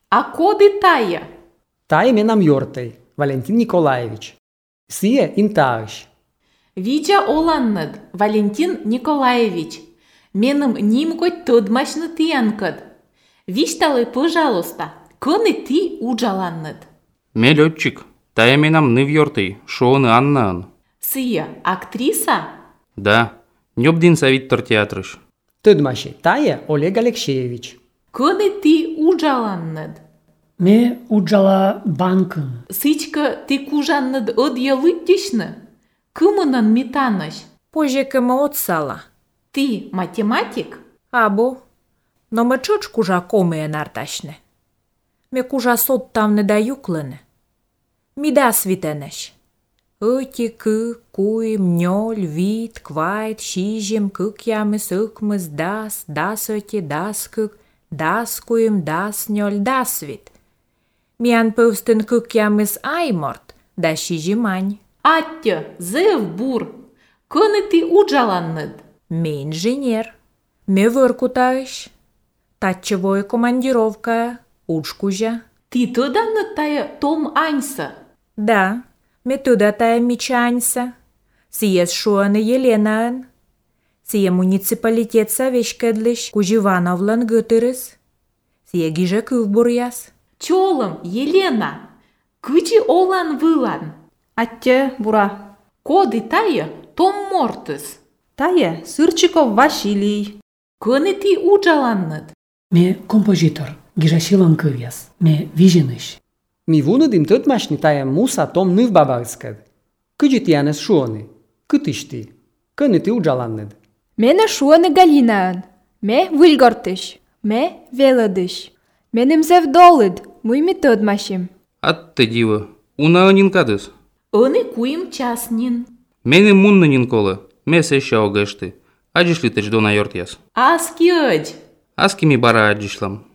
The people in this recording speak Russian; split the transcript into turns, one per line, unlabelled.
А коды тая?
Тая менам йортый, Валентин Николаевич. Сие интарыш.
Вича оланнад, Валентин Николаевич. Меным нимготь тодмашны тиянкад. Вишталы, пожалуйста, коны ти уджаланнад.
Ме летчик. Тая менам нывьортый, шоны Аннаан.
Сия актриса?
Да, нёбдин Савиттор театрыш.
Тыдмаши Тая Олег Алексеевич.
Коны ти уджаланнад.
Ме уджала банкын.
Сычка ти кужаннад одъялыттишны? Кымынан митаныш?
Пожекыма отсала.
Ти математик?
Або. Но ме чоч кужа комые нарташне. Ме кужа сот там не даюклыны. Мида свитенеш. Ыти, кы, куй, мнёль, вит, квайт, шижем, кыкямы, сыкмыз, дас ыти, дас кык, дас куем, дас нёль, дас вит. Миан пывстын кыкямыз айморт, да шижемань.
Аття, зев бур. Коны ти уджаланнад?
Ме инженер. Ме выркутаыш. Татчевой командировка, учкужа.
Ти тыданнад тая Том Аньса?
Да, ме туда тая мичаньса. Сие шуаны Еленаан. Сие муниципалитет савешкедлиш, куживановлан гытырыс. Сие гиже кывбуряс.
Чолым, Елена. Кычи олан вылан?
Аття бура.
Коды тая Том Мортыс.
Тая Сырчиков Василий.
Коны ти уджаланнад?
Ме композитор. Гижасилан кывяс. Ме виженыш.
Mi vună din tătmașni Taya Musa Tom năv babarskad. Cât tianes šuoni? Cât știi? Că ne te uđalanned.
Мене шуаны Галинаан. Ме выльгортыш. Ме велыдыш. Менем зев долыд. Муйми тодмашим.
Атты дива. Уна нинкадыс.
Ыны куим часнин.
Мене мунны нинколы. Ме сеща огешты. Аджишли тыч дона йортяс.
Аски ыдь.
Аски ми бара аджишлам.